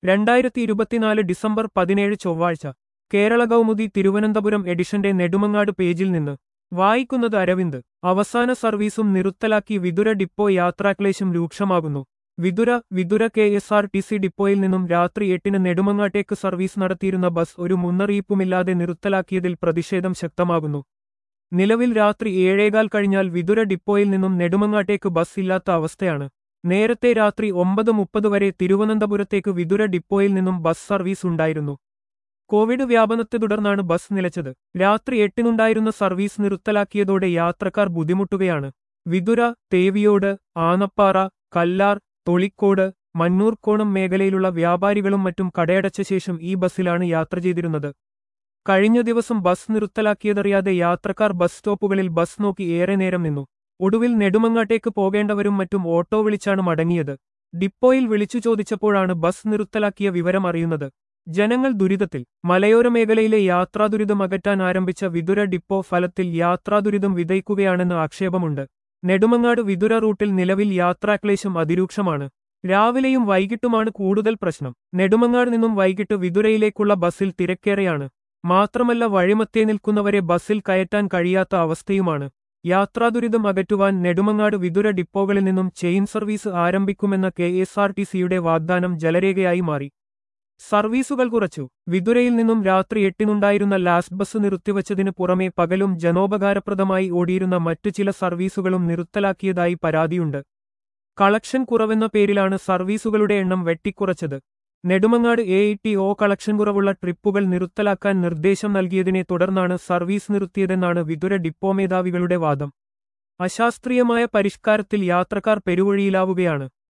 2024 December 17 ചൊവ്വാഴ്ച കേരള കൗമുദി തിരുവനന്തപുരം എഡിഷന്റെ നെടുമങ്ങാട് പേജിൽ നിന്ന് വായിക്കുന്നത് അരവിന്ദ്. അവസാന സർവീസും നിറുത്തലാക്കി വിതുര ഡിപ്പോ. യാത്രാക്ലേശം രൂക്ഷമാകുന്നു. വിതുര KSRTC ഡിപ്പോയിൽ നിന്നും രാത്രി 8-ന് നെടുമങ്ങാട്ടേക്ക് സർവീസ് നടത്തിയിരുന്ന ബസ് ഒരു മുന്നറിയിപ്പുമില്ലാതെ നിറുത്തലാക്കിയതിൽ പ്രതിഷേധം ശക്തമാകുന്നു. നിലവിൽ രാത്രി 7:15 കഴിഞ്ഞാൽ വിതുര ഡിപ്പോയിൽ നിന്നും നെടുമങ്ങാട്ടേക്ക് ബസ് ഇല്ലാത്ത അവസ്ഥയാണ്. നേരത്തെ രാത്രി 9:30 വരെ തിരുവനന്തപുരത്തേക്ക് വിതുര ഡിപ്പോയിൽ നിന്നും ബസ് സർവീസ് ഉണ്ടായിരുന്നു. കോവിഡ് വ്യാപനത്തെ തുടർന്നാണ് ബസ് നിലച്ചത്. രാത്രി 8-നുണ്ടായിരുന്ന സർവീസ് നിർത്തലാക്കിയതോടെ യാത്രക്കാർ ബുദ്ധിമുട്ടുകയാണ്. വിതുര, തേവിയോട്, ആനപ്പാറ, കല്ലാർ, തൊളിക്കോട്, മന്നൂർക്കോണം മേഖലയിലുള്ള വ്യാപാരികളും മറ്റും കടയടച്ച ശേഷം ഈ ബസ്സിലാണ് യാത്ര ചെയ്തിരുന്നത്. കഴിഞ്ഞ ദിവസം ബസ് നിർത്തലാക്കിയതറിയാതെ യാത്രക്കാർ ബസ് സ്റ്റോപ്പുകളിൽ ബസ് നോക്കി ഏറെ നേരം നിന്നു. ഒടുവിൽ നെടുമങ്ങാട്ടേക്ക് പോകേണ്ടവരും മറ്റും ഓട്ടോ വിളിച്ചാണ് മടങ്ങിയത്. ഡിപ്പോയിൽ വിളിച്ചു ചോദിച്ചപ്പോഴാണ് ബസ് നിർത്തലാക്കിയ വിവരം അറിയുന്നത്. ജനങ്ങൾ ദുരിതത്തിൽ. മലയോര മേഖലയിലെ യാത്രാദുരിതം അകറ്റാൻ ആരംഭിച്ച വിതുര ഡിപ്പോ ഫലത്തിൽ യാത്രാദുരിതം വിതയ്ക്കുകയാണെന്ന് ആക്ഷേപമുണ്ട്. നെടുമങ്ങാട് വിതുര റൂട്ടിൽ നിലവിൽ യാത്രാക്ലേശം അതിരൂക്ഷമാണ്. രാവിലെയും വൈകിട്ടുമാണ് കൂടുതൽ പ്രശ്നം. നെടുമങ്ങാട് നിന്നും വൈകിട്ട് വിതുരയിലേക്കുള്ള ബസ്സിൽ തിരക്കേറെയാണ്. മാത്രമല്ല വഴിമത്തേ നിൽക്കുന്നവരെ ബസ്സിൽ കയറ്റാൻ കഴിയാത്ത അവസ്ഥയുമാണ്. യാത്രാദുരിതം അകറ്റുവാൻ നെടുമങ്ങാട് വിതുര ഡിപ്പോകളിൽ നിന്നും ചെയിൻ സർവീസ് ആരംഭിക്കുമെന്ന KSRTCയുടെ വാഗ്ദാനം ജലരേഖയായി മാറി. സർവീസുകൾ കുറച്ചു. വിതുരയിൽ നിന്നും രാത്രി 8-നുണ്ടായിരുന്ന ലാസ്റ്റ് ബസ് നിർത്തിവച്ചതിനു പുറമെ പകലും ജനോപകാരപ്രദമായി ഓടിയിരുന്ന മറ്റു ചില സർവീസുകളും നിർത്തലാക്കിയതായി പരാതിയുണ്ട്. കളക്ഷൻ കുറവെന്ന പേരിലാണ് സർവീസുകളുടെ എണ്ണം വെട്ടിക്കുറച്ചത്. നെടുമങ്ങാട് AETO കളക്ഷൻ കുറവുള്ള ട്രിപ്പുകൾ നിർത്തലാക്കാൻ നിർദ്ദേശം നൽകിയതിനെ തുടർന്നാണ് സർവീസ് നിർത്തിയതെന്നാണ് വിതുര ഡിപ്പോ മേധാവികളുടെ വാദം. അശാസ്ത്രീയമായ പരിഷ്കാരത്തിൽ യാത്രക്കാർ പെരുവഴിയിലാവുകയാണ്.